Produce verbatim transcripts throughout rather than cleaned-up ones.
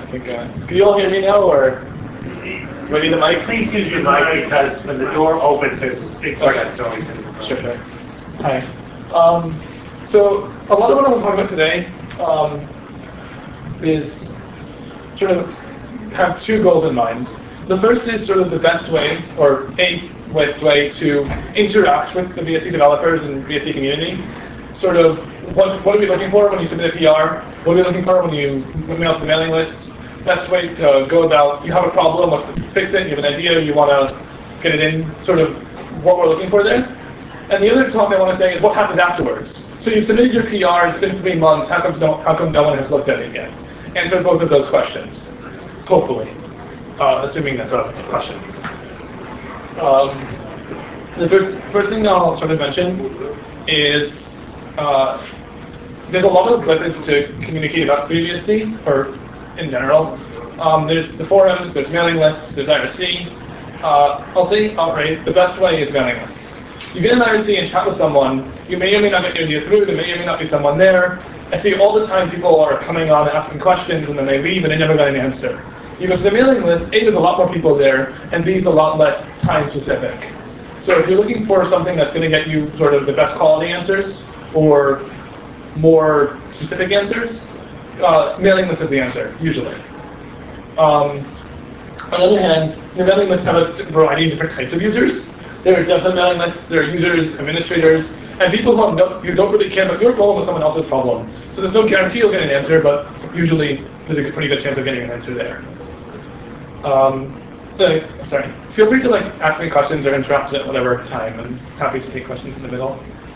think, uh, can you all hear me now, or do I need the mic? Please use your mic because when the door opens, there's this big question that's always in the Sure, sure. Hi. Um, so a lot of what I'm talking about today um, is sort of have two goals in mind. The first is sort of the best way, or a best way to interact with the V S C developers and V S C community. Sort of what, what are we looking for when you submit a P R? What are we looking for when you mail to the mailing list? Best way to go about, you have a problem, let's fix it, you have an idea, you want to get it in, sort of what we're looking for there. And the other talk I want to say is what happens afterwards. So you've submitted your P R, it's been three months, how come no, how come no one has looked at it yet? Answer both of those questions, hopefully, uh, assuming that's a question. Um, the first, first thing I'll sort of mention is uh, there's a lot of methods to communicate about V S C, or in general. Um, there's the forums, there's mailing lists, there's I R C. Uh, I'll say outright, the best way is mailing lists. You get an I R C and chat with someone, you may or may not get your idea through, there may or may not be someone there. I see all the time people are coming on and asking questions and then they leave and they never got an answer. You go to the mailing list, A, there's a lot more people there, and B, it's a lot less time specific. So if you're looking for something that's going to get you sort of the best quality answers or more specific answers, uh, mailing list is the answer, usually. Um, on the other hand, your mailing lists have a variety of different types of users. There are devs on mailing lists, there are users, administrators, and people who, don't, who don't really care about your problem or someone else's problem. So there's no guarantee you'll get an answer, but usually there's a pretty good chance of getting an answer there. Um, uh, sorry. Feel free to like ask me questions or interrupt at whatever time. I'm happy to take questions in the middle.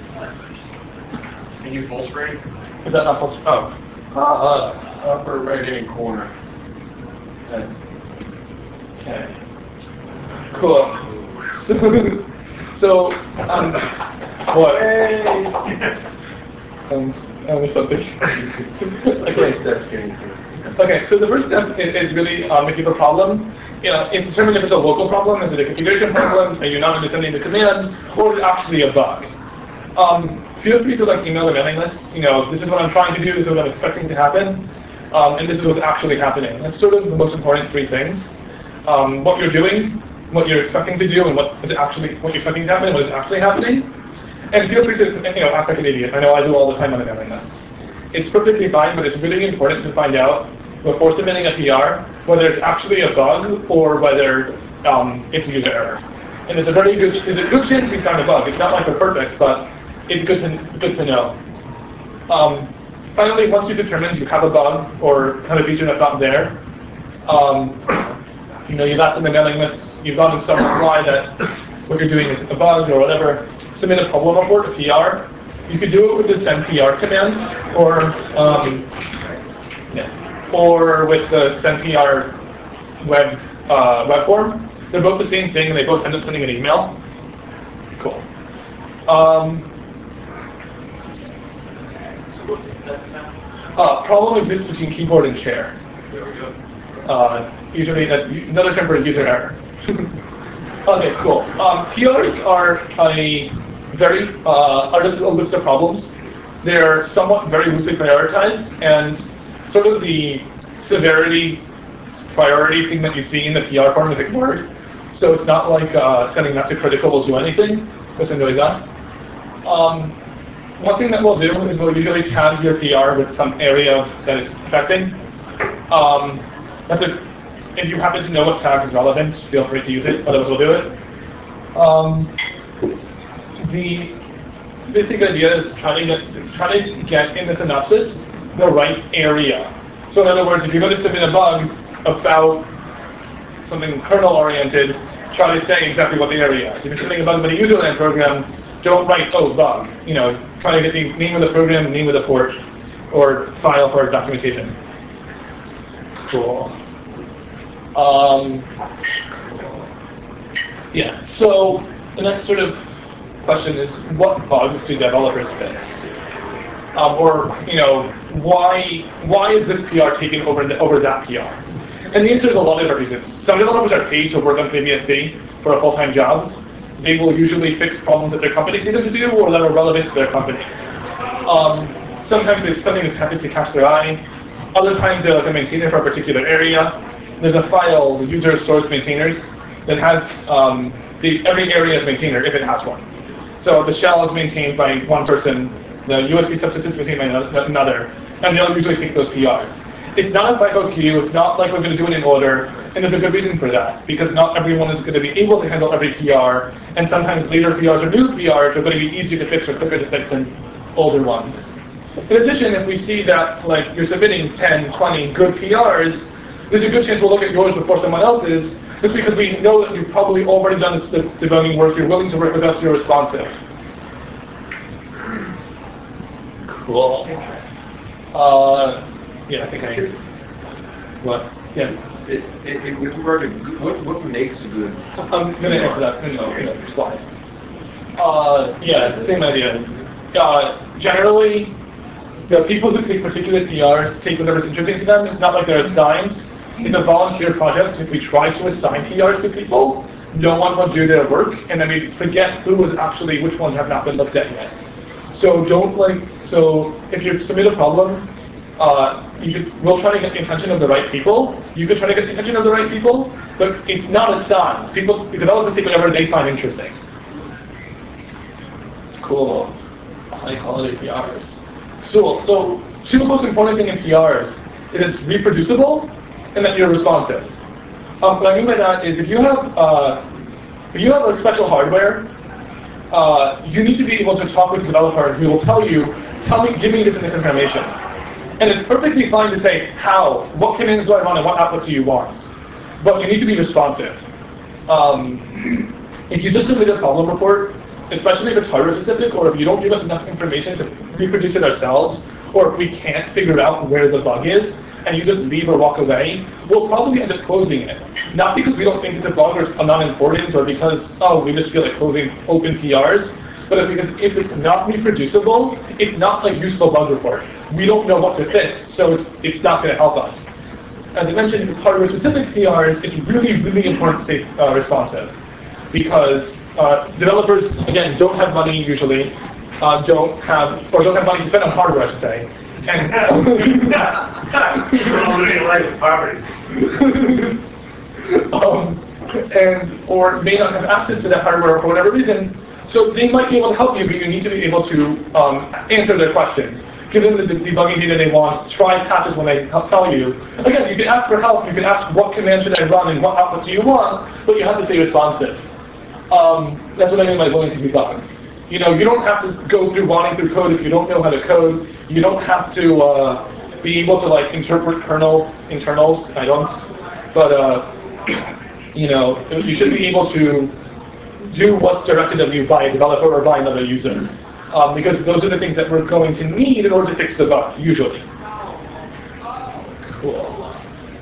Can you full screen? Is that not full screen? Oh. Uh, upper right hand corner. That's Okay. Cool. So, so um, what? Hey. um, I missed something. Okay, step getting through. Okay, so the first step is, is really um, if you have a problem, you know, it's determined if it's a local problem, is it a configuration problem, are you not understanding the command, or is it actually a bug? Um, feel free to like email the mailing list, you know, this is what I'm trying to do, this is what I'm expecting to happen, um, and this is what's actually happening. That's sort of the most important three things. Um, what you're doing, what you're expecting to do, and what is actually what you're expecting to happen, and what is actually happening. And feel free to, you know, act like an idiot. I know I do all the time on the mailing lists. It's perfectly fine, but it's really important to find out before submitting a P R whether it's actually a bug or whether um, it's user error. And it's a very good, there's a good chance you found a bug. It's not like they're perfect, but it's good to good to know. Um, finally, once you've determined you have a bug or have a feature that's not there, um, you know, you've asked in the mailing list, you've gotten some reply that what you're doing is a bug or whatever. Submit a problem report, a P R. You could do it with the send P R command, or um, yeah, or with the send P R web uh, web form. They're both the same thing, and they both end up sending an email. Cool. Um, uh, problem exists between keyboard and share. There we go. Uh, usually, that's another term for user error. Okay, cool. Um, P Rs are a very uh, are just a list of problems. They're somewhat very loosely prioritized, and sort of the severity priority thing that you see in the P R form is ignored. So it's not like uh, sending that to critical will do anything. This annoys us. Um, one thing that we'll do is we'll usually tag your P R with some area that it's affecting. Um, that's a, if you happen to know what tag is relevant, feel free to use it. Otherwise, we'll do it. Um, the basic idea is trying to get try to get in the synopsis the right area. So in other words, if you're going to submit a bug about something kernel-oriented, try to say exactly what the area is. If you're submitting a bug about a userland program, don't write, oh, bug. You know, try to get the name of the program, name of the port, or file for documentation. Cool. Um, yeah, so the next sort of question is, what bugs do developers fix? Um, or, you know, why why is this P R taken over the, over that P R? And the answer is a lot of different reasons. Some developers are paid to work on V S C for a full-time job. They will usually fix problems that their company needs them to do or that are relevant to their company. Um, sometimes there's something that happens to catch their eye. Other times they're like a maintainer for a particular area. There's a file, the user stores maintainers, that has um, the, every area's maintainer if it has one. So the shell is maintained by one person, the U S B subsystem is maintained by another, and they'll usually take those P Rs. It's not a FIFO queue, it's not like we're going to do it in order, and there's a good reason for that, because not everyone is going to be able to handle every P R, and sometimes later P Rs or new P Rs are going to be easier to fix or quicker to fix than older ones. In addition, if we see that like you're submitting ten, twenty good P Rs, there's a good chance we'll look at yours before someone else's, just because we know that you've probably already done this debugging work, you're willing to work with us, you're responsive. Cool. Uh, yeah, I think I... What? Yeah. It, it, it, with regard to good, what, what makes a good... I'm going to answer that in the slide. Uh, yeah, same idea. Uh, generally, the people who take particular P Rs take whatever's interesting to them. It's not like they're assigned. It's a volunteer project. If we try to assign P Rs to people, no one will do their work, and then we forget who was actually, which ones have not been looked at yet. So don't like, so if you submit a problem, uh, you could, we'll try to get the attention of the right people. You could try to get the attention of the right people, but it's not assigned. People, the developers take whatever they find interesting. Cool. High quality P Rs. Cool. So two most important thing in P Rs is it's reproducible and that you're responsive. Um, what I mean by that is if you have uh, if you have a special hardware, uh, you need to be able to talk with the developer who will tell you, tell me, give me this and this information. And it's perfectly fine to say how, what commands do I run and what output do you want. But you need to be responsive. Um, if you just submit a problem report, especially if it's hardware specific, or if you don't give us enough information to reproduce it ourselves, or if we can't figure out where the bug is, and you just leave or walk away, we'll probably end up closing it. Not because we don't think it's a bug or it's not important, or because, oh, we just feel like closing open P Rs, but it's because if it's not reproducible, it's not like useful bug report. We don't know what to fix, so it's, it's not going to help us. As I mentioned, with hardware-specific P Rs, it's really, really important to stay uh, responsive. Because uh, developers, again, don't have money usually, uh, don't have, or don't have money to spend on hardware, I should say. And um, and or may not have access to that hardware for whatever reason. So they might be able to help you, but you need to be able to um, answer their questions. Give them the debugging data they want, try patches when they tell you. Again, you can ask for help, you can ask what command should I run and what output do you want, but you have to stay responsive. Um, that's what I mean by willing to be done. You know, you don't have to go through wanting through code if you don't know how to code. You don't have to uh, be able to like interpret kernel internals. I don't, but uh, you know, you should be able to do what's directed of you by a developer or by another user, um, because those are the things that we're going to need in order to fix the bug, usually. Cool.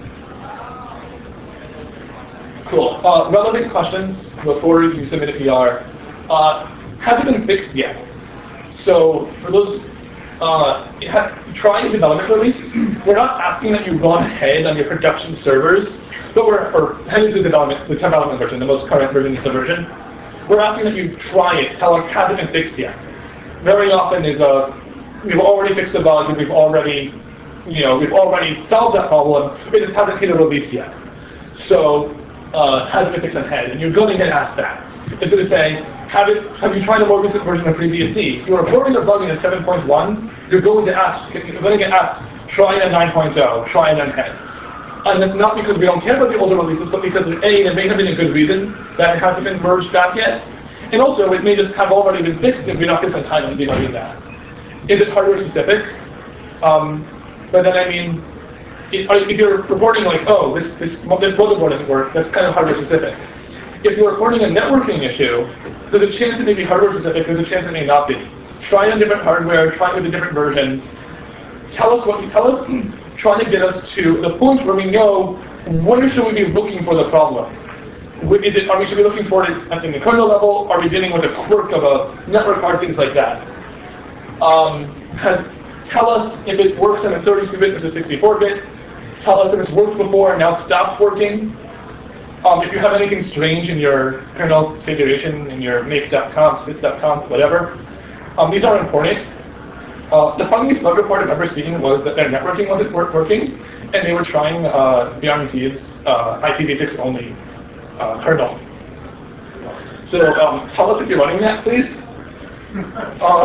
Cool. Uh, relevant questions before you submit a P R. Uh, have they been fixed yet? So for those, uh, try a development release. We're not asking that you run ahead on your production servers, but we're, or head into the development, the development version, the most current version of the version. We're asking that you try it. Tell us, has it been fixed yet? Very often is a, we've already fixed the bug, and we've already, you know, we've already solved that problem. It just hasn't hit a release yet. So uh, has it been fixed ahead? And you're going to get asked that. It's going to say, have, it, have you tried a more recent version of FreeBSD? If you're reporting a bug in a seven point one, you're going to ask, you're going to get asked, try a nine point oh, try an ahead. And that's not because we don't care about the older releases, but because A, there may have been a good reason that it hasn't been merged back yet. And also, it may just have already been fixed and we're not going to spend time on debugging that. Is it hardware specific? Um, but then I mean, if you're reporting like, oh, this, this, this motherboard doesn't work, that's kind of hardware specific. If you're reporting a networking issue, there's a chance it may be hardware specific, there's a chance it may not be. Try on different hardware, try with a different version. Tell us what you tell us, try to get us to the point where we know where should we be looking for the problem. Is it, are we should be looking for it at the kernel level? Are we dealing with a quirk of a network card, things like that? Um, has, tell us if it works in a thirty-two bit versus sixty-four bit. Tell us if it's worked before and now stopped working. Um, if you have anything strange in your kernel configuration, in your make.conf, sys.conf, whatever, um, these are important. Uh, the funniest bug report I've ever seen was that their networking wasn't work working, and they were trying uh, BeyondT's uh, I P v six only uh, kernel. So um, tell us if you're running that, please. Uh,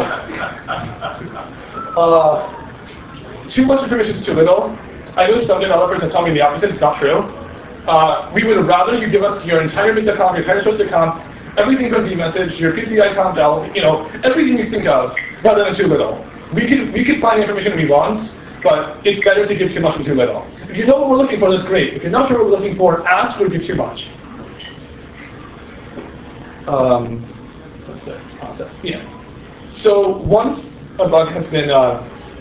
uh, too much information is too little. I know some developers have told me the opposite. It's not true. Uh, we would rather you give us your entire Mita.conf, your entire source account, everything from vMessage, your P C I conf, you know, everything you think of, rather than too little. We can we can find the information we want, but it's better to give too much and too little. If you know what we're looking for, that's great. If you're not sure what we're looking for, ask or give too much. Um, what's this process? Yeah. So once a bug has been uh,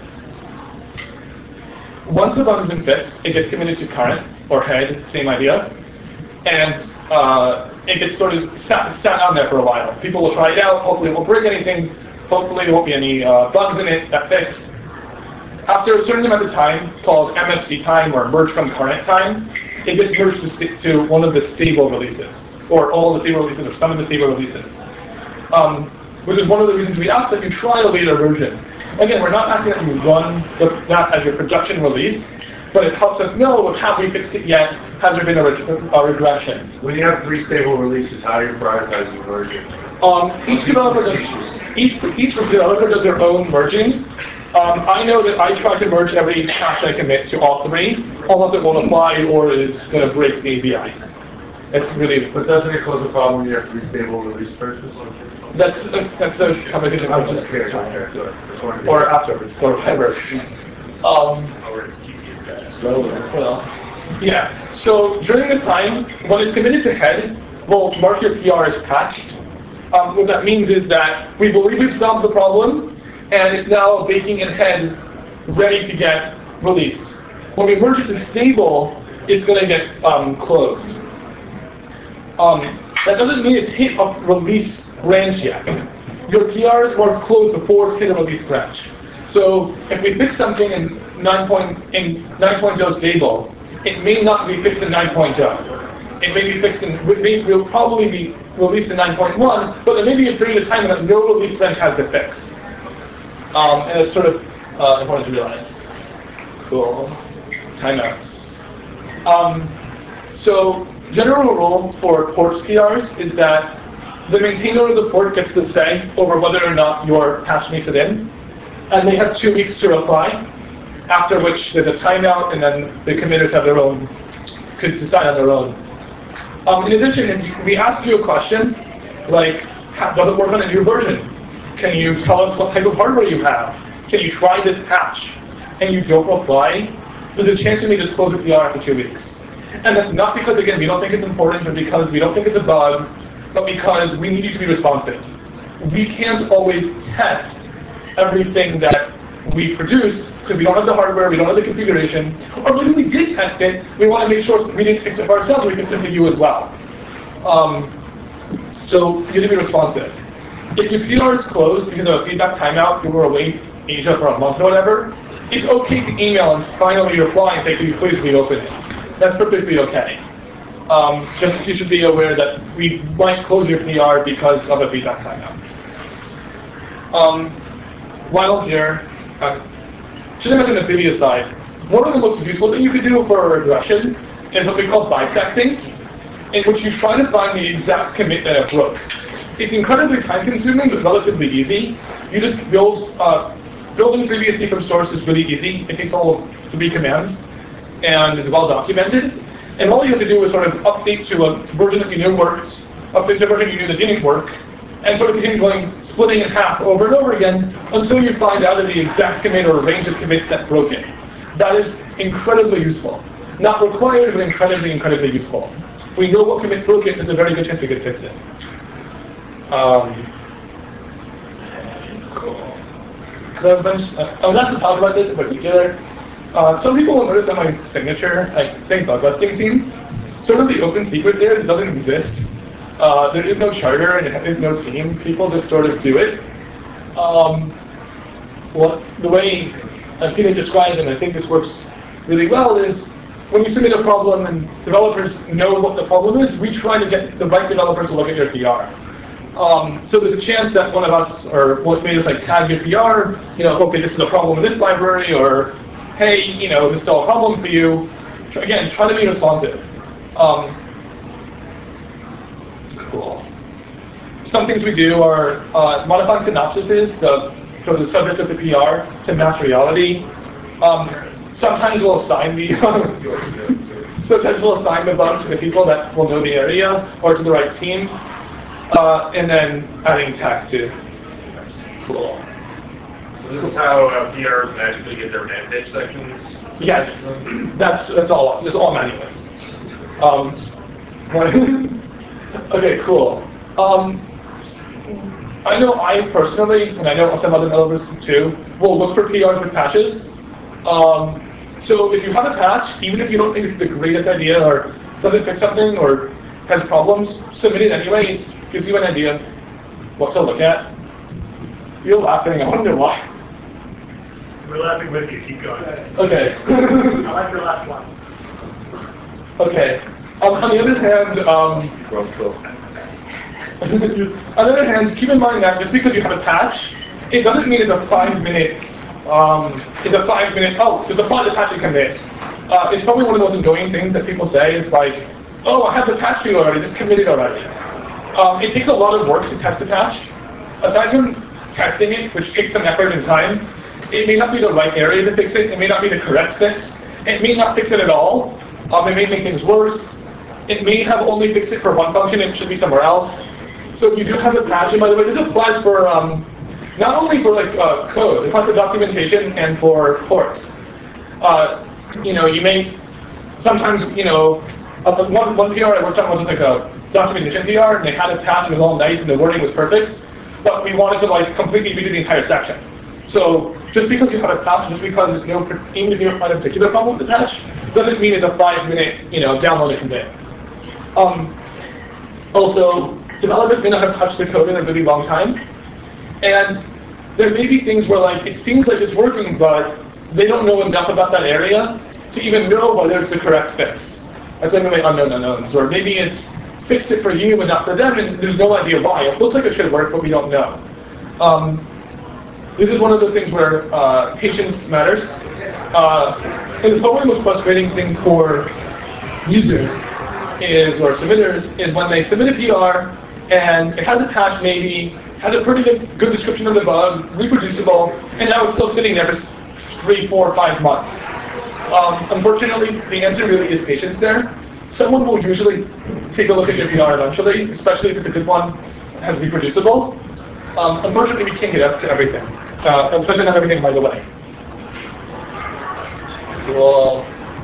once the bug has been fixed, it gets committed to current or head, same idea, and uh, it gets sort of sat, sat on there for a while. People will try it out. Hopefully, it won't break anything. Hopefully, there won't be any uh, bugs in it that fix. After a certain amount of time, called M F C time or merge from current time, it gets merged to, st to one of the stable releases, or all of the stable releases, or some of the stable releases. Um, which is one of the reasons we ask that you try a later version. Again, we're not asking that you run the, that as your production release, but it helps us know, have we fixed it yet? Has there been a, re a regression? When you have three stable releases, how do you prioritize your version? Um, each developer does each each developer does their own merging. Um, I know that I try to merge every hash I commit to all three, unless it won't apply or is going to break the A P I. It's really. But doesn't it cause a problem when you have three stable release versions? That's a, that's a conversation. I'm just curious. Okay. Or afterwards, or whatever. Um, Or it's T C S guys. well, yeah. So during this time, when it's committed to head, we'll mark your P R as patched. Um, what that means is that we believe we've solved the problem, and it's now baking in head, ready to get released. When we merge it to stable, it's going to get um, closed. Um, that doesn't mean it's hit a release branch yet. Your P Rs were closed before it's hit a release branch. So if we fix something in nine point oh stable, it may not be fixed in nine point oh. It may be fixed in, it may, will probably be released in nine point one, but there may be a period of time that no release branch has to fix. Um, and it's sort of uh, important to realize. Cool. Timeouts. Um, so general rule for ports P Rs is that the maintainer of the port gets the say over whether or not your patch makes it in, and they have two weeks to reply, after which there's a timeout, and then the committers have their own, could decide on their own. Um, in addition, if you, we ask you a question, like, how, does it work on a new version? Can you tell us what type of hardware you have? Can you try this patch? And you don't reply, there's a chance you may just close the P R after two weeks. And that's not because, again, we don't think it's important, or because we don't think it's a bug, but because we need you to be responsive. We can't always test everything that we produce because we don't have the hardware, we don't have the configuration, or when we did test it, we want to make sure we didn't fix it for ourselves, we can simply you as well. Um, so you need to be responsive. If your P R is closed because of a feedback timeout, you were away in Asia for a month or whatever, it's okay to email and finally reply and say, can you please reopen it? That's perfectly okay. Um, just you should be aware that we might close your P R because of a feedback timeout. Um, while here, uh, should I mention the video side? One of the most useful things you could do for regression is what we call bisecting, in which you try to find the exact commit that it broke. It's incredibly time-consuming, but relatively easy. You just build, uh, building FreeBSD from source is really easy. It takes all of three commands, and is well documented. And all you have to do is sort of update to a version that you knew worked, update to a version you knew that didn't work, and sort of continue going, splitting in half over and over again until you find out of the exact commit or range of commits that broke it. That is incredibly useful. Not required, but incredibly, incredibly useful. If we know what commit broke it, there's a very good chance we could fix it. Um, cool. Because I was mentioned, uh, I was asked to talk about this in particular. Uh, some people will notice that my signature, like saying bug busting scene, sort of the open secret there, it doesn't exist. Uh, there is no charter and there is no team. People just sort of do it. Um, well, the way I've seen it described, and I think this works really well, is when you submit a problem and developers know what the problem is, we try to get the right developers to look at your P R. Um, so there's a chance that one of us, or what made us like tag your P R, you know, okay, this is a problem in this library, or hey, you know, this is still a problem for you. Again, try to be responsive. Um, cool. Some things we do are uh, modifying synopsises the, for the subject of the P R to match reality. Um, sometimes we'll assign the sometimes we'll assign the bug to the people that will know the area or to the right team. Uh, and then adding text too. Cool. So this is how uh, P Rs magically get their Vantage sections? Yes, that's that's all. It's all manually. Um, okay, cool. Um, I know I personally, and I know some other developers too, will look for P Rs with patches. Um, so if you have a patch, even if you don't think it's the greatest idea or doesn't fix something or has problems, submit it anyway. It gives you an idea of what to look at. You're laughing, I wonder why. We're laughing with you, keep going. Okay. I like your last one. Okay. Um, on the other hand, um, on the other hand, keep in mind that just because you have a patch, it doesn't mean it's a five-minute, um, it's a five-minute, oh, there's a file to patch and commit. Uh, it's probably one of those annoying things that people say is like, oh, I have the patch to you already, just commit it already. Um, it takes a lot of work to test a patch. Aside from testing it, which takes some effort and time, it may not be the right area to fix it. It may not be the correct fix. It may not fix it at all. Um, it may make things worse. It may have only fixed it for one function. It should be somewhere else. So if you do have a patch, and by the way, this applies for um, not only for like uh, code, it applies for documentation and for ports. Uh, you know, you may sometimes, you know, uh, one, one P R I worked on was just like a documentation P R, and they had a patch, it was all nice, and the wording was perfect, but we wanted to like completely redo the entire section. So just because you have a patch, just because there's no, even if you don't find a particular problem with the patch, doesn't mean it's a five-minute, you know, download and convey. Um, also, developers may not have touched the code in a really long time, and there may be things where like it seems like it's working, but they don't know enough about that area to even know whether it's the correct fix. That's like really unknown unknowns, or maybe it's fixed it for you but not for them, and there's no idea why. It looks like it should work, but we don't know. Um, this is one of those things where uh, patience matters. Uh, and the probably most frustrating thing for users is, or submitters, is when they submit a P R and it has a patch maybe, has a pretty good, good description of the bug, reproducible, and now it's still sitting there for three, four, five months. Um, unfortunately, the answer really is patience there. Someone will usually take a look at your P R eventually, especially if it's a good one, as reproducible. Um, unfortunately, we can't get up to everything, uh, especially not everything right away. Cool.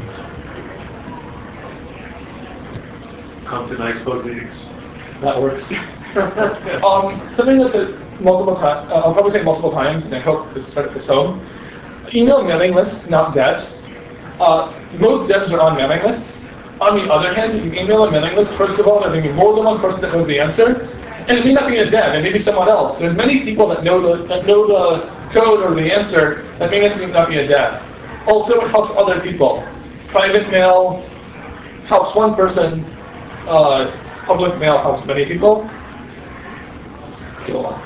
Come to nice code meetings. That works. um, something that's said multiple times, uh, I'll probably say multiple times, and I hope this is home. Email mailing lists, not devs. Uh, most devs are on mailing lists. On the other hand, if you email a mailing list, first of all, there may be more than one person that knows the answer, and it may not be a dev, it may be someone else. There's many people that know the, that know the code or the answer that may not be a dev. Also, it helps other people. Private mail helps one person. Uh, public mail helps many people. Cool.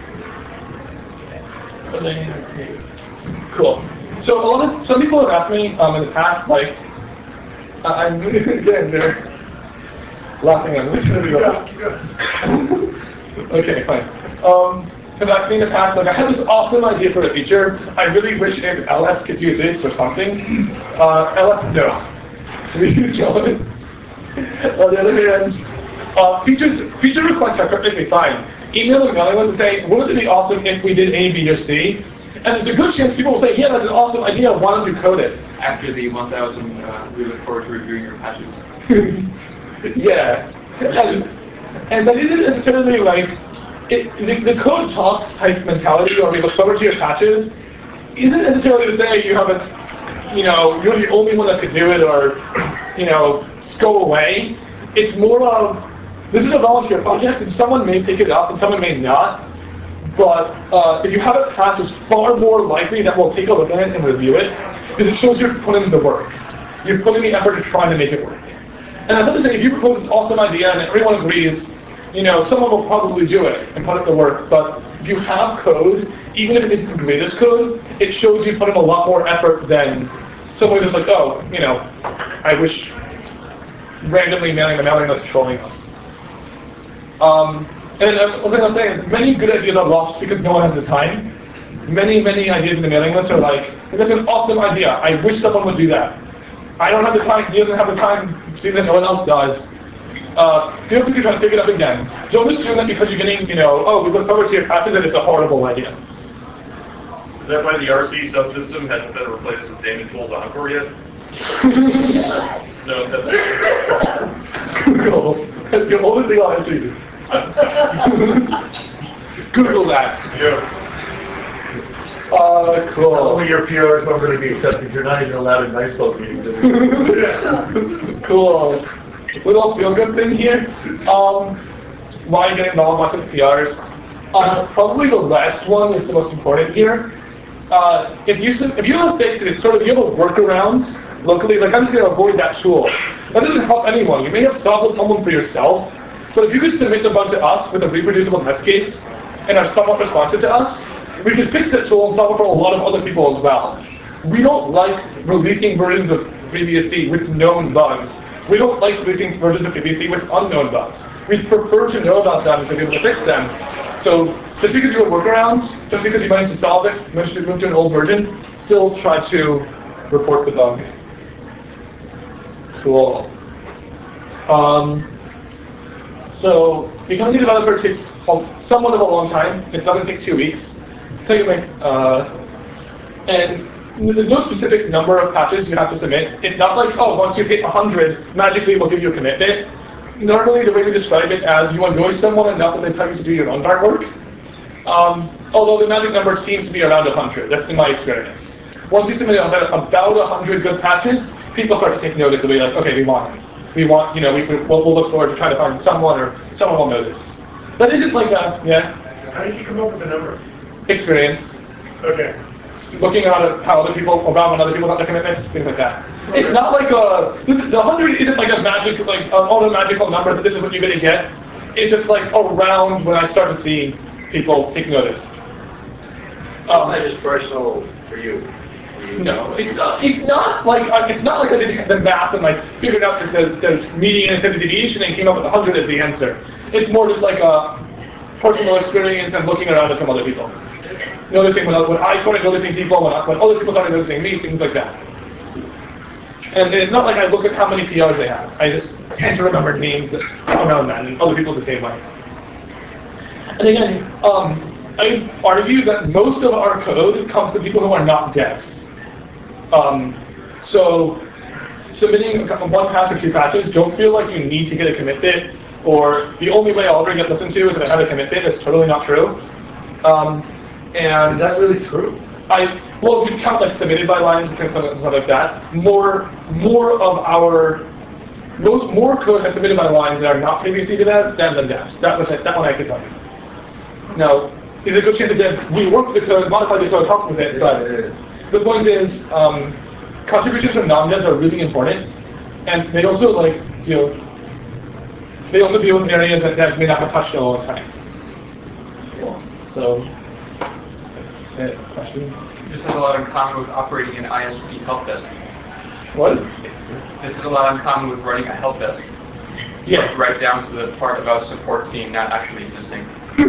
Cool. So a lot of some people have asked me um, in the past, like, I'm again they're laughing at me. Okay, fine. Um, have asked me in the past, like, I had this awesome idea for a feature. I really wish if L S could do this or something. Uh, L S, no. We use John. On the other hand, uh, features feature requests are perfectly fine. Email and mailing lists and say, wouldn't it be awesome if we did A, B, or C? And there's a good chance people will say, yeah, that's an awesome idea, why don't you code it? After the one thousand, uh, we look forward to reviewing your patches. Yeah. And, and that isn't necessarily like, it, the, the code talks type mentality, or we look forward to your patches, isn't necessarily to say you have a, you know, you're the only one that could do it, or, you know, go away. It's more of, this is a volunteer project, and someone may pick it up, and someone may not. But uh, if you have a patch, it's far more likely that we'll take a look at it and review it, because it shows you're putting in the work. You're putting the effort to try to make it work. And that's not to say, if you propose this awesome idea and everyone agrees, you know, someone will probably do it and put in the work, but if you have code, even if it isn't the greatest code, it shows you put in a lot more effort than someone who's like, oh, you know, I wish randomly mailing the mailing list trolling us. Um, and uh, one thing I was saying is many good ideas are lost because no one has the time. Many, many ideas in the mailing list are like, that's an awesome idea. I wish someone would do that. I don't have the time. He doesn't have the time. See that no one else does. Uh, feel free to try to pick it up again. Don't assume that because you're getting, you know, oh, we look forward to your patches that it's a horrible idea. Is that why the R C subsystem hasn't been replaced with Daemon Tools Encore yet? No, that's Google. That's the only thing I'll answer you. Google that. Yeah. Uh, cool. Only your P Rs are going to be accepted. You're not even allowed in nice folk meetings. Cool. Little feel-good thing here. Um, why get involved with P Rs? Uh, probably the last one is the most important here. Uh, if you if you have fixed it, it's sort of you have a workaround locally. Like I'm just going to avoid that tool. That doesn't help anyone. You may have solved the problem for yourself, but if you could submit the bug to us with a reproducible test case and are somewhat responsive to us, we could fix that tool and solve it for a lot of other people as well. We don't like releasing versions of FreeBSD with known bugs. We don't like releasing versions of FreeBSD with unknown bugs. We'd prefer to know about them and to be able to fix them. So just because you have a workaround, just because you managed to solve it, managed to move to an old version, still try to report the bug. Cool. Um, so becoming a developer takes somewhat of a long time. It doesn't take two weeks. Take it like, uh, and there's no specific number of patches you have to submit. It's not like, oh, once you hit one hundred, magically we'll give you a commitment. Normally, the way we describe it as you annoy someone enough that they tell you to do your own dark work. Um, although the magic number seems to be around one hundred. That's been my experience. Once you submit about one hundred good patches, people start to take notice and be like, okay, we want it. We want, you know, we, we'll, we'll look forward to trying to find someone or someone will notice. But isn't like that, yeah? How did you come up with the number? Experience. Okay. Looking at how other people, around when other people have their commitments, things like that. It's not like a, this is, the one hundred isn't like a magic, like an auto magical number that this is what you're going to get. It's just like around when I start to see people take notice. Um, it's not just personal for you. No, it's uh, it's not like uh, it's not like I did the math and like figured out that the, the median and standard deviation and came up with one hundred as the answer. It's more just like a personal experience and looking around at some other people. Noticing when, when I started noticing people, when, I, when other people started noticing me, things like that. And it's not like I look at how many P Rs they have. I just tend to remember names that around that, and other people the same way. And again, um, I argue that most of our code comes from people who are not devs. Um, so submitting one patch or two patches, don't feel like you need to get a commit bit, or the only way I'll ever get listened to is if I have a commit bit. That's totally not true. Um, And is that really true? I well, we count like submitted by lines and stuff like that. More, more of our most more code has submitted by lines that are not previously to that than than devs. That was that one I could tell you. Now, there's a good chance that dev, we work with the code, modify the code, help with it. But the point is, um, contributions from non-devs are really important, and they also like deal. They also deal with areas that devs may not have touched in a long time. So. Uh, questions? This has a lot in common with operating an I S P help desk. What? This is a lot in common with running a help desk. Yeah. Like right down to the part about support team not actually existing.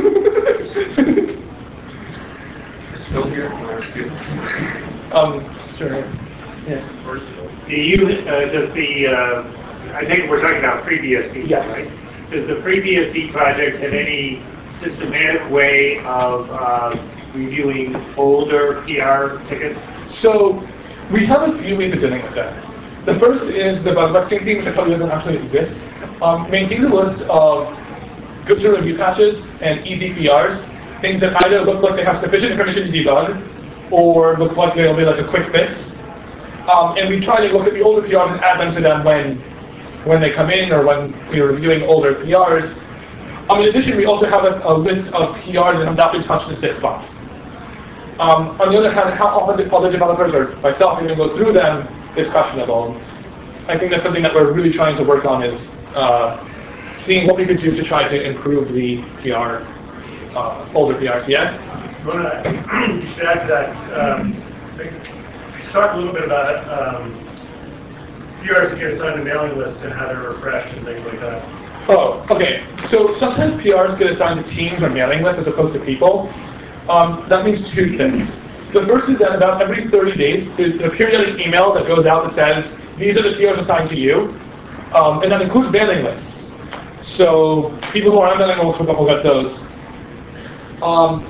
Is Phil here? um, sure. Yeah. Do you, uh, does the, uh, I think we're talking about FreeBSD, yes. right? Does the FreeBSD project have any systematic way of uh, reviewing older P R tickets? So we have a few ways of dealing with that. The first is the bug busting team, which I probably doesn't actually exist. Um, maintains a list of good to review patches and easy P Rs, things that either look like they have sufficient information to debug, or look like they'll be like a quick fix. Um, and we try to look at the older P Rs and add them to them when when they come in or when we're reviewing older P Rs. Um, in addition, we also have a, a list of P Rs that have not been touched in six months. Um, on the other hand, how often the other developers or myself even go through them is questionable. I think that's something that we're really trying to work on is uh, seeing what we could do to try to improve the P R, uh, older P Rs. Yeah? You want to, you should add to that, um, we should talk a little bit about it, um, P Rs that get assigned to mailing lists and how they're refreshed and things like that. Oh, okay. So sometimes P Rs get assigned to teams or mailing lists as opposed to people. Um, that means two things. The first is that about every thirty days, there's a periodic email that goes out that says, these are the P Rs assigned to you, um, and that includes mailing lists. So people who are on mailing lists will get those. Um,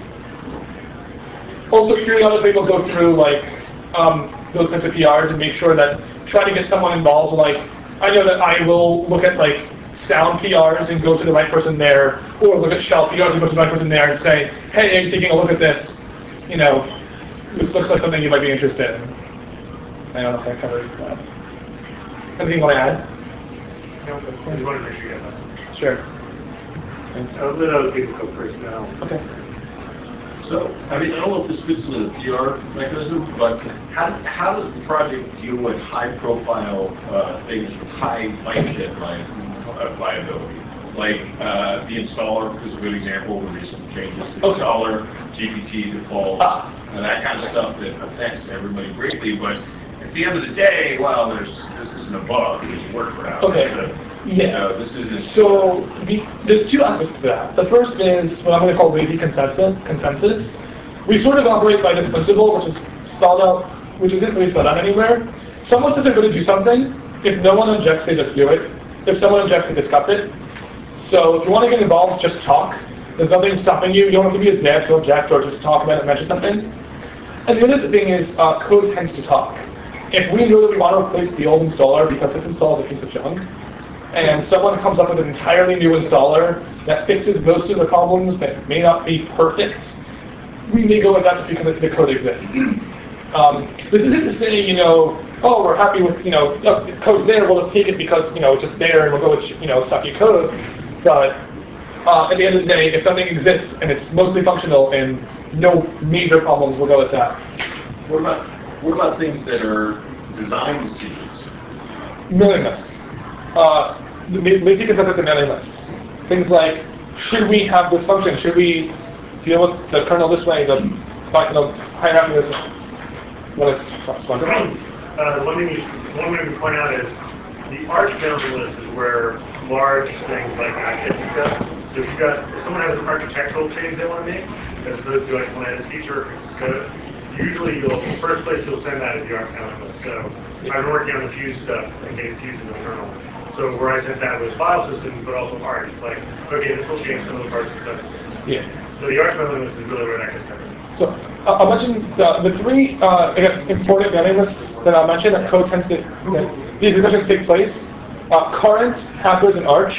also, periodically we'll go through like um, those types of P Rs and make sure that try to get someone involved. Like I know that I will look at like sound P Rs and go to the right person there, or look at shell P Rs and go to the right person there and say, hey, I'm taking a look at this. You know, this looks like something you might be interested in. I don't know if I covered that. Anything you want to add? No, but I just wanted to make sure you have that. Sure. Uh, let other people go first now. Okay. So, I mean, I don't know if this fits into the P R mechanism, but how, how does the project deal with high-profile uh, things with high lifespan li- liability? Like uh, the installer is a good example of the recent changes to the Okay. installer, G P T defaults, Ah. and that kind of stuff that affects everybody greatly. But at the end of the day, well, there's this isn't a bug, it's a workaround. Okay. It's a- Yeah. You know, this isn't. So the, there's two aspects to that. The first is what I'm going to call lazy consensus. Consensus. We sort of operate by this principle, which is spelled out, which isn't really spelled out anywhere. Someone says they're going to do something. If no one objects, they just do it. If someone objects, they discuss it. So if you want to get involved, just talk. There's nothing stopping you. You don't have to be a zap to object or just talk about it and mention something. And the other thing is uh, code tends to talk. If we know that we want to replace the old installer because this install is a piece of junk, and someone comes up with an entirely new installer that fixes most of the problems that may not be perfect, we may go with that just because the code exists. Um, this isn't to say, you know, oh, we're happy with, you know, oh, the code's there, we'll just take it because, you know, it's just there and we'll go with, you know, sucky code. But uh, at the end of the day, if something exists and it's mostly functional and no major problems, we'll go with that. What about what about things that are design decisions? Mailing lists. Uh, the ma- basic consensus in mailing lists. Things like, should we have this function? Should we deal with the kernel this way, the, the hierarchy this way? Want to respond to that? Uh, one thing you should, one thing to point out is the Arch mailing list is where large things like active stuff. So if you got if someone has an architectural change they want to make, as opposed to like someone has a feature or fixes code, usually you'll the first place you'll send that is the Arch mailing list. So I've been working on the Fuse stuff and getting Fuse in the kernel. So where I sent that was file system, but also Arch. It's like, okay, this will change some of the parts of the system. Yeah. So the Arch mailing list is really where that gets started. So uh, I'll mention the, the three, uh, I guess, important mailing lists that I'll mention that code tends to, that these discussions take place. Uh, current, Hackers, and Arch.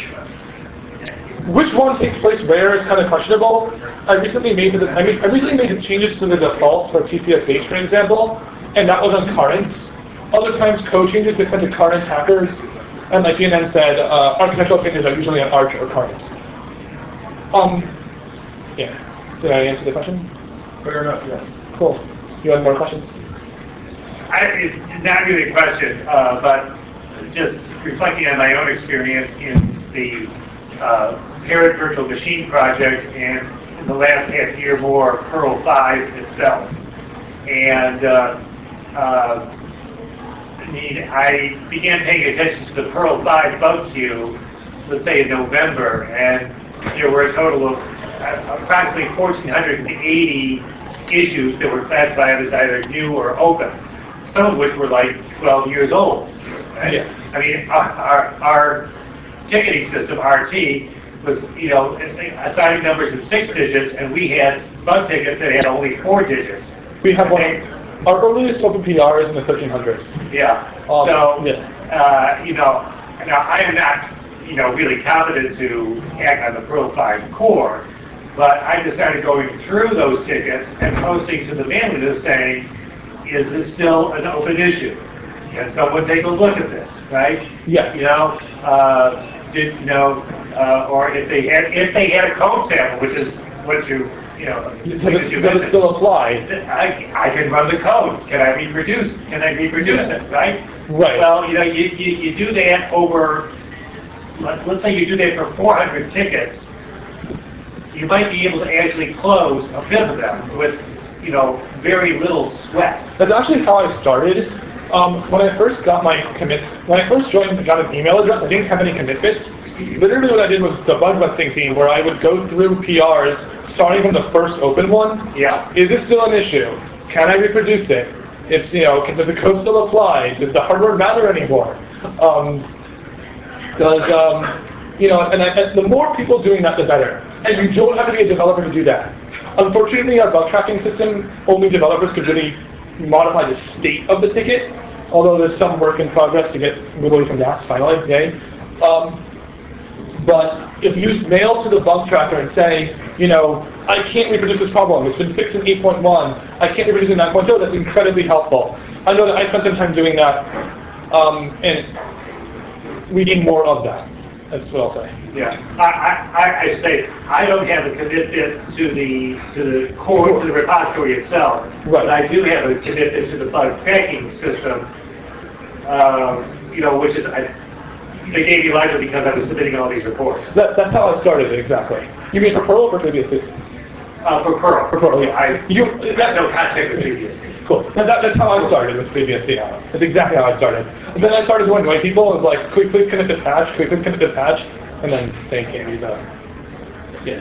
Which one takes place where is kind of questionable. I recently made the, I, made, I recently made the changes to the defaults for T C S H, for example, and that was on current. Other times, code changes get sent to current, Hackers, and like G N N said, uh, architectural changes are usually on Arch or current. Um, yeah. Did I answer the question? Fair enough. Yeah. Cool. You have more questions? I, it's not really a question, uh, but just reflecting on my own experience in the uh, Parrot Virtual Machine project and in the last half year more Perl five itself. And uh, uh, I mean, I began paying attention to the Perl five bug queue, let's say in November, and there were a total of uh, approximately one thousand four hundred eighty issues that were classified as either new or open, some of which were like twelve years old. Right? Yes. I mean, our, our, our ticketing system, R T, was, you know, assigning numbers in six digits, and we had bug tickets that had only four digits. We have one. Okay? Our earliest open P R is in the thirteen hundreds. Yeah. Um, so, yeah. uh, you know, now I am not, you know, really competent to hack on the Perl five core, but I just started going through those tickets and posting to the mailing list saying, is this still an open issue? Can someone take a look at this, right? Yes. You know, uh, did, you know, uh, or if they had, if they had a code sample, which is what you, you know, Does which it, you does it still apply? I, I can run the code. Can I reproduce? Can I reproduce it, right? Right. Well, you know, you, you, you do that over let- let's say you do that for four hundred tickets, you might be able to actually close a fifth of them with, you know, very little sweat. That's actually how I started. Um, when I first got my commit, when I first joined, got an email address, I didn't have any commit bits. Literally what I did was the bug busting team, where I would go through P Rs, starting from the first open one. Yeah. Is this still an issue? Can I reproduce it? It's, you know, can, does the code still apply? Does the hardware matter anymore? Um, does, um, you know, and, I, and the more people doing that, the better. And you don't have to be a developer to do that. Unfortunately, our bug tracking system, only developers could really modify the state of the ticket, although there's some work in progress to get moved away from that, finally, yay. Um, but if you mail to the bug tracker and say, you know, I can't reproduce this problem, it's been fixed in eight point one, I can't reproduce it in nine point oh, that's incredibly helpful. I know that I spent some time doing that, um, and we need more of that. That's what I'll say. Yeah, I, I, I say I don't have a commitment to the to the core to the repository itself, Right. but I do have a commitment to the bug tracking system. Um, you know, which is I, they gave me Elijah because I was submitting all these reports. That, that's how I started it, exactly. You mean for Perl or for previously? Uh, for Perl. For Perl, yeah. I You, have no contact with previously. Cool. That, that, that's how I started with FreeBSD. That's exactly how I started. And then I started to annoy people. I was like, can we please commit this patch? Can we please commit this patch? And then they gave me the, yeah.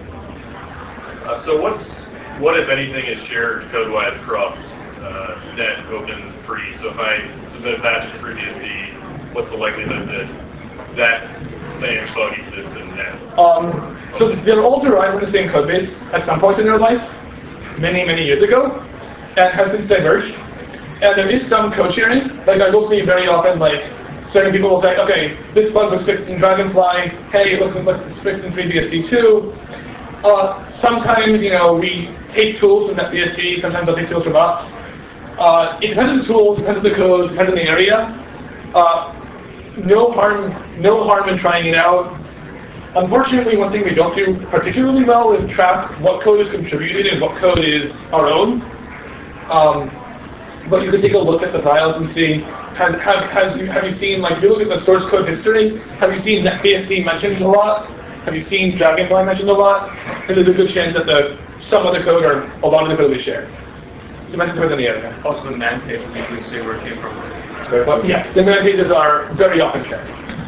Uh, so what's, what if anything is shared code-wise across uh, net, open, free? So if I submit a patch to FreeBSD, what's the likelihood that that same bug exists in net? Um, so they're all derived from the same code base at some point in their life, many, many years ago, and has since diverged. And there is some code sharing. Like I will see very often, like certain people will say, okay, this bug was fixed in Dragonfly. Hey, it looks like it's fixed in FreeBSD too. Uh, sometimes, you know, we take tools from NetBSD. Sometimes they'll take tools from us. Uh, it depends on the tools, depends on the code, depends on the area. Uh, no harm, no harm in trying it out. Unfortunately, one thing we don't do particularly well is track what code is contributed and what code is our own. Um, but you can take a look at the files and see, has, have, has you, have you seen, like, if you look at the source code history, have you seen NetBSD mentioned a lot? Have you seen Dragonfly mentioned a lot? And there's a good chance that the some other code or a lot of the code will be shared. Depends on the area. Also, the man pages usually say where it came from. But yes, the man pages are very often shared.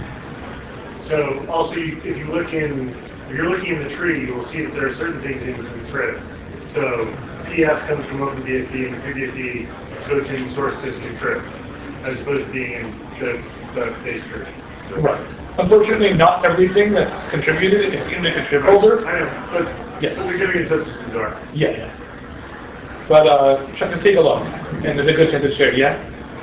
So also, you, if you look in, if you're looking in the tree, you will see that there are certain things in between thread. So P F comes from OpenBSD, and the FreeBSD goes in source system trip, as opposed to being in the, the base tree. So, Right. Unfortunately, not everything that's contributed is in the contrib folder. I know, but Yes. the significant subsystems are. Yeah, yeah. But uh, try to take a look, and there's a good chance it's shared. Yeah.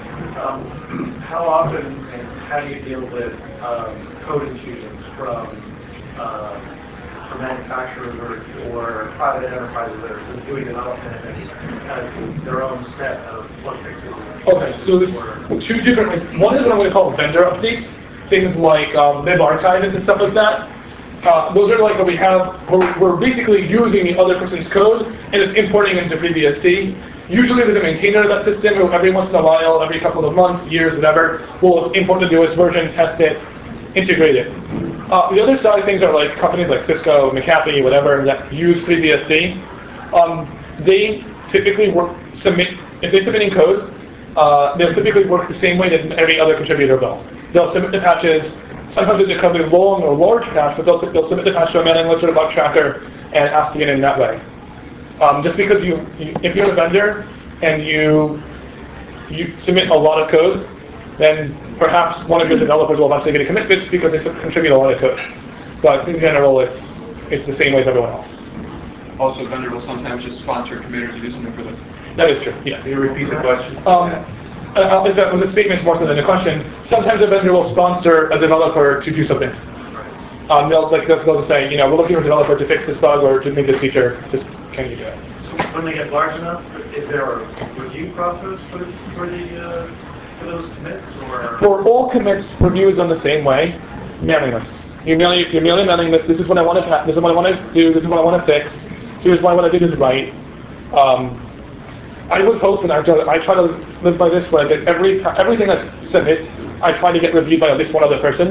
Um, how often and how do you deal with um, code infusions from uh, from manufacturers or, or private enterprises that are doing development and have their own set of bug fixes? Okay, so there's two different ways. One is what I'm going to call vendor updates, things like um, libarchive and stuff like that. Uh, those are like what we have, we're, we're basically using the other person's code and just importing into FreeBSD. Usually there's a maintainer of that system who every once in a while, every couple of months, years, whatever, will import the newest version, test it, integrate it. Uh, the other side of things are like companies like Cisco, McAfee, whatever, that use FreeBSD. Um, they typically work, submit, if they're submitting code, uh, they'll typically work the same way that every other contributor will. They'll submit the patches. Sometimes it's a incredibly long or large patch, but they'll, they'll submit the patch to a mailing list or a bug tracker and ask to get in that way. Um, just because you, you, if you're a vendor and you you submit a lot of code, then perhaps one of your developers will eventually get a commitment because they contribute a lot of code. But in general, it's it's the same way as everyone else. Also, a vendor will sometimes just sponsor a committer to do something for them. That is true. Yeah. Can you repeat the question? Um, Uh, it was a statement more so than a question. Sometimes a vendor will sponsor a developer to do something. Um, they'll, like, they'll just say, you know, we're looking for a developer to fix this bug or to make this feature. Just, can you do it? So when they get large enough, is there a review process for, for, the, uh, for those commits? Or? For all commits, review is done the same way. Mailing lists. You're mailing, you're mailing mailing lists. This is what I want to. This is what I want to do. This is what I want to fix. Here's why what I did is right. Um, I would hope, and I try, I try to live by this way, that every everything I submit, I try to get reviewed by at least one other person.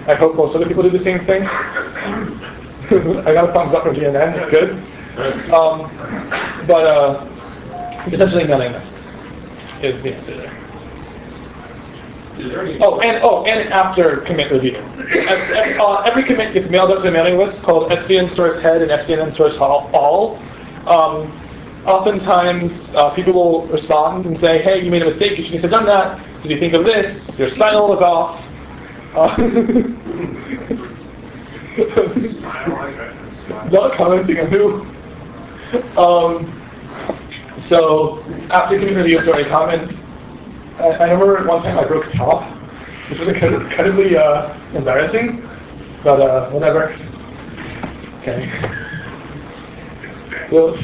I hope most other people do the same thing. I got a thumbs up from G N N, that's good. Um, but uh, essentially mailing lists is the answer there. Is there any Oh, and oh, and after commit review. Every, uh, every commit gets mailed out to a mailing list called S V N source head and S V N source all. Um, oftentimes, uh, people will respond and say, "Hey, you made a mistake. You shouldn't have done that. Did you think of this? Your style is off." Uh, not commenting on who. Um, so after commit review, it's very common. I, I remember one time I broke a top, which was kind of, incredibly uh, embarrassing, but uh, whatever. Okay. Well,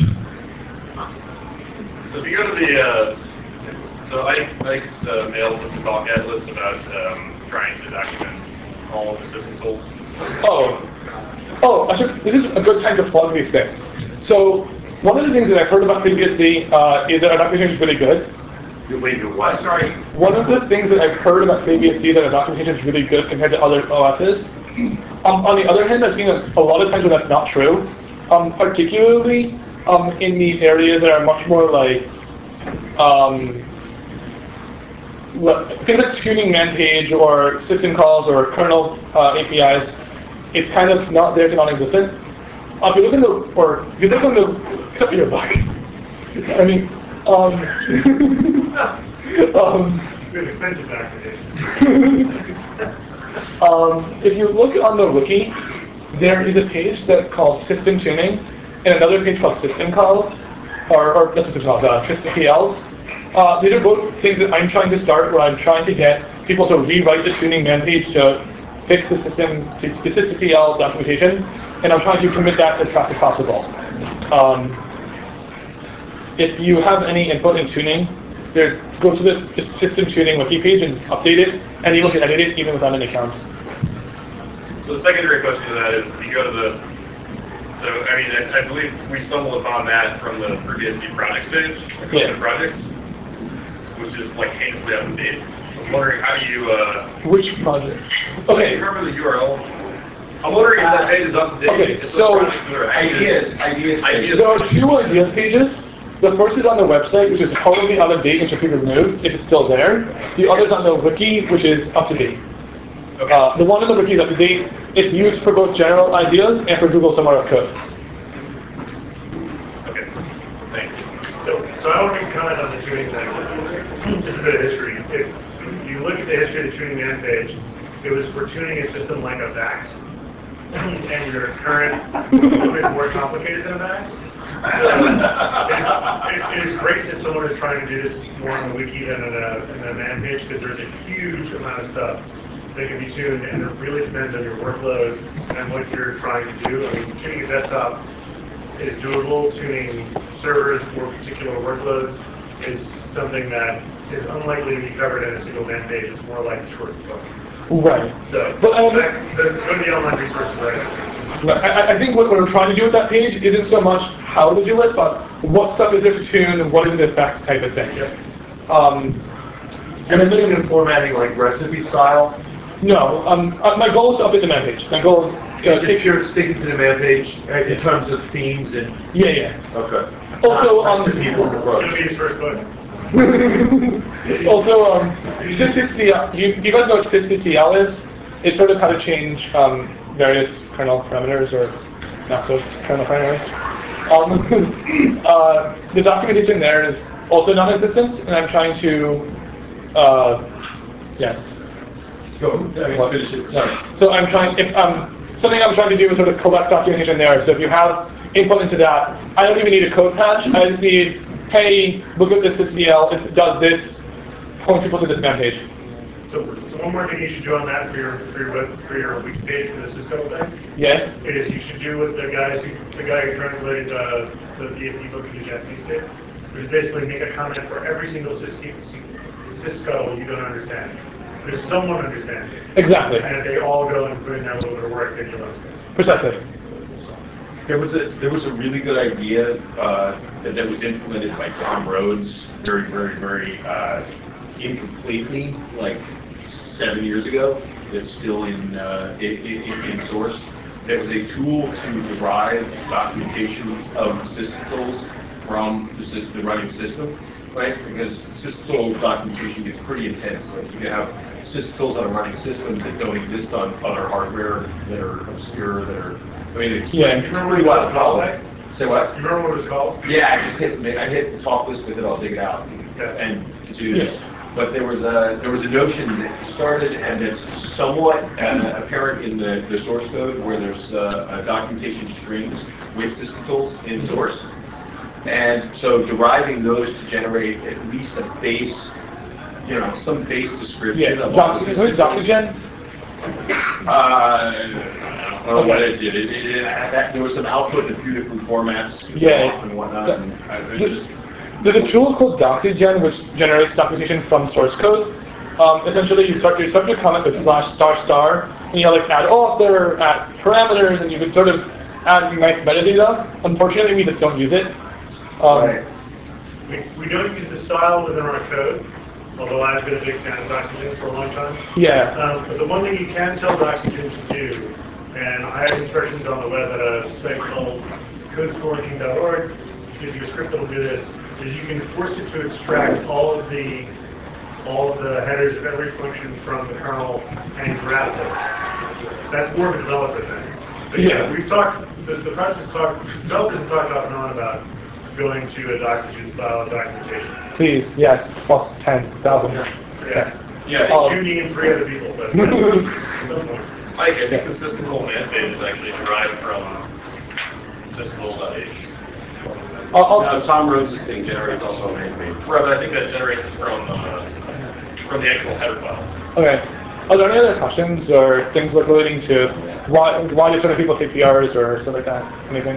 So if you go to the, uh, so I, I uh, mailed the talk ad list about um, trying to document all of the system tools. oh, oh, I should, this is a good time to plug these things. So one of the things that I've heard about FreeBSD uh, is that our documentation is really good. Wait, you what? Sorry. One of the things that I've heard about FreeBSD that our documentation is really good compared to other O Ss. Um, on the other hand, I've seen a, a lot of times when that's not true, um, particularly um, in the areas that are much more like um, things like tuning man page or system calls or kernel uh, A P Is. It's kind of not there to non-existent. Uh, if you look in the, or if you look on the, except your bug. I mean, um, um, We have expensive documentation. um, if you look on the wiki, there is a page that called System Tuning, and another page called System Calls, or, or not System Calls, uh, System P Ls. Uh, these are both things that I'm trying to start, where I'm trying to get people to rewrite the tuning man page to fix the system, to specific P L documentation, and I'm trying to commit that as fast as possible. Um, if you have any input in tuning, there, go to the system tuning wiki page and update it, and you can edit it even without an account. So the secondary question to that is, if you go to the, so I mean, I, I believe we stumbled upon that from the FreeBSD projects page, like Yeah. the projects, which is like heinously out of date. I'm wondering how do you, uh, Which project? do Okay. you remember the U R L? I'm wondering if that page is up to date. Okay, It's so- the projects that are active. Ideas, ideas. Ideas. There are two ideas pages. The first is on the website, which is probably out of date and should be removed if it's still there. The other is on the wiki, which is up to date. Okay. Uh, the one on the wiki is up to date. It's used for both general ideas and for Google Summer of Code. Okay. Thanks. So, so I want to make a comment on the tuning thing. Just a bit of history. If you look at the history of the tuning man page, it was for tuning a system like a VAX, and your current is more complicated than a VAX. So it, it, it is great that someone is trying to do this more on the wiki than in a, in a man page, because there's a huge amount of stuff that can be tuned, and it really depends on your workload and what you're trying to do. I mean, tuning a desktop is doable. Tuning servers for particular workloads is something that is unlikely to be covered in a single man page. It's more like a short book. Right. So, But, um, back, the, go to the online resources right now. I, I think what we're trying to do with that page isn't so much how to do it, but what stuff is there to tune and what is the effects type of thing. Yep. Um, And I'm thinking of formatting like recipe style. no, um, uh, my goal is to update the man page. My goal is to If take you're sticking to the man page uh, in terms of themes and yeah, yeah. okay. Also, Not um, recipe for It's going to approach. be his first book. also, um, sysctl, you, you guys know what sysctl is? It's sort of how to change um, various kernel parameters or not so kernel parameters. Um, uh, the documentation there is also non-existent, and I'm trying to, uh, yes. Go, uh, finish it. No. So I'm trying, if um, something I'm trying to do is sort of collect documentation there. So if you have input into that, I don't even need a code patch. I just need, hey, look at this sysctl. It does this. Point people to this man page. So, so one more thing you should do on that for your for your web for your wiki page for the Cisco thing Yeah. is you should do what the guys who, the guy who translated the the B S D book into Japanese did, which is basically make a comment for every single Cisco, Cisco you don't understand. Because someone understands it. Exactly. And if they all go and put in that little bit of work, then you'll understand. Precisely. There was a there was a really good idea uh, that, that was implemented by Tom Rhodes very very very uh, incompletely like seven years ago, that's still in, uh, in, in, in source. There was a tool to derive documentation of syscontrols from the, system, the running system, right? Because syscontrol documentation gets pretty intense. Like you can have syscontrols on a running system that don't exist on other hardware, that are obscure, that are, I mean, it's Yeah. pretty, pretty wild. Say what? You remember what it was called? Yeah, I just hit, I hit the talk list with it, I'll dig it out Yeah. and continue this. Yes. But there was a there was a notion that started, and it's somewhat uh, apparent in the, the source code, where there's uh, a documentation strings with syscontrols in source, and so deriving those to generate at least a base, you know, some base description Yeah. of Doc, all the so it's syscontrols. DoxyGen? Uh, I don't know what it did. It, it, it, that, there was some output in a few different formats, Yeah. and whatnot. The- and I, it the- just There's a tool called DoxyGen which generates documentation from source code. Um, essentially, you start, you start your comment with slash star star, and you like add author, add parameters, and you can sort of add nice metadata. Unfortunately, we just don't use it. Um, right. We, we don't use the style within our code, although I've been a big fan of DoxyGen for a long time. Yeah. Um, but the one thing you can tell DoxyGen to do, and I have instructions on the web at a site called code scoring dot org, gives you a script that will do this, is you can force it to extract all of the all of the headers of every function from the kernel and graph those. That's more of a developer thing. But yeah, Yeah. we've talked, the, the project's talked, developers have talked off and on about going to a DoxyGen style of documentation. Please, yes, plus ten thousand. Yeah. Yeah. Oh. You, me, and three other people, but at some point. Mike, I think the syscontrol man page is actually derived from syscontrol.h. I'll, I'll, Now, Tom Rhodes' thing generates also a main page. Right, but I think that generates from uh, from the actual header file. okay. Are there any other questions or things like relating to why why do certain people take P Rs or stuff like that? Anything?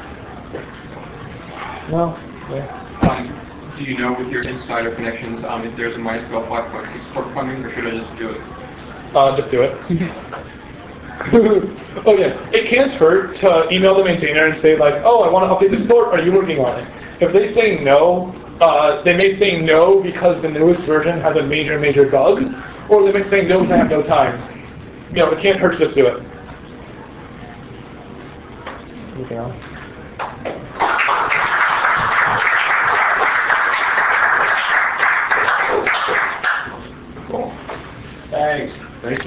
No? Yeah. Um, do you know with your insider connections um, if there's a MySQL five point six port coming, or should I just do it? Uh, just do it. Oh yeah, it can't hurt to email the maintainer and say like, oh, I want to update this port, are you working on it? If they say no, uh, they may say no because the newest version has a major, major bug, or they may say no because I have no time. You know, it can't hurt to just do it. Anything else?